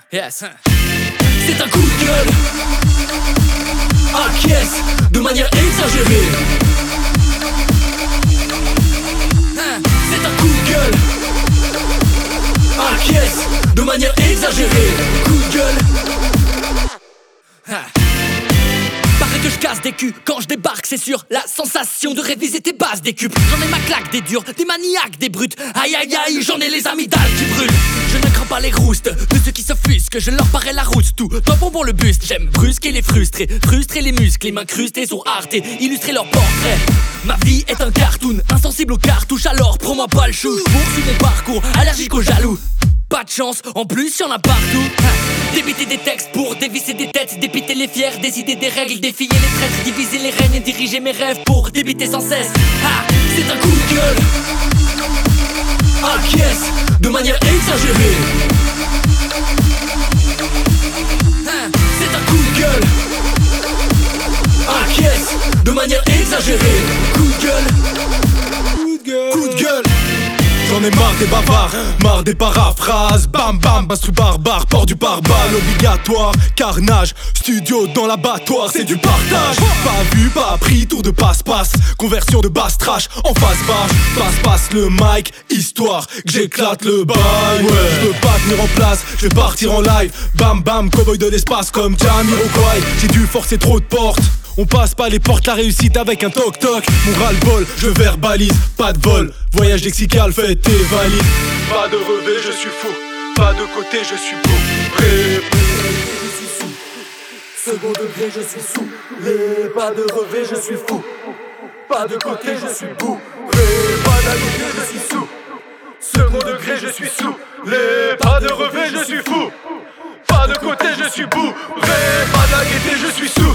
Yes. C'est un coup de gueule, acquiesce de manière exagérée. C'est un coup de gueule, acquiesce de manière exagérée. Coup de gueule. Paraît que je casse des culs quand je débarque, c'est sûr. La sensation de réviser tes bases décuple. J'en ai ma claque, des durs, des maniaques, des brutes. Aïe aïe aïe, j'en ai les amygdales qui brûlent. Je ne crains pas les roustes de ceux qui s'offusquent, je leur parais la route, tout tampon pour le buste. J'aime brusquer les frustrés, frustrer les muscles, les mains crustées sur Arte, illustrer leurs portraits. Ma vie est un cartoon, insensible aux cartouches, alors prends-moi pas le chou. Poursuis mon parcours, allergique aux jaloux. Pas de chance, en plus y'en a partout. Débiter des textes pour dévisser des têtes, dépiter les fiers, décider des règles, défier les traîtres, diviser les règnes et diriger mes rêves pour débiter sans cesse. C'est un coup de gueule, acquiesce de manière exagérée. C'est un coup de gueule, acquiesce de manière exagérée. Coup de gueule, coup de gueule, coup de gueule. J'en ai marre des bavards, marre des paraphrases. Bam bam, bastru barbare, port du pare-balles obligatoire. Carnage, studio dans l'abattoir, c'est du partage. Pas vu, pas appris, tour de passe-passe. Conversion de basse trash en face barge. Passe-passe le mic, histoire que j'éclate le bail. Ouais, je peux pas tenir en place, je vais partir en live. Bam bam, cowboy de l'espace comme Jamiroquai. J'ai dû forcer trop de portes. On passe pas les portes, la réussite avec un toc-toc. Mon ras-le-bol, je verbalise, pas de vol. Voyage lexical, fais tes valises. Pas de revers, je suis fou. Pas de côté, je suis beau. Je suis sous. Second degré, je suis sous. Pas de revers, je suis fou. Pas de côté, je suis beau. Pas d'agité, je suis sous. Second degré, je suis sous. Pas de revers, je suis fou. Pas de côté, je suis beau. Pas d'agité, je suis sous.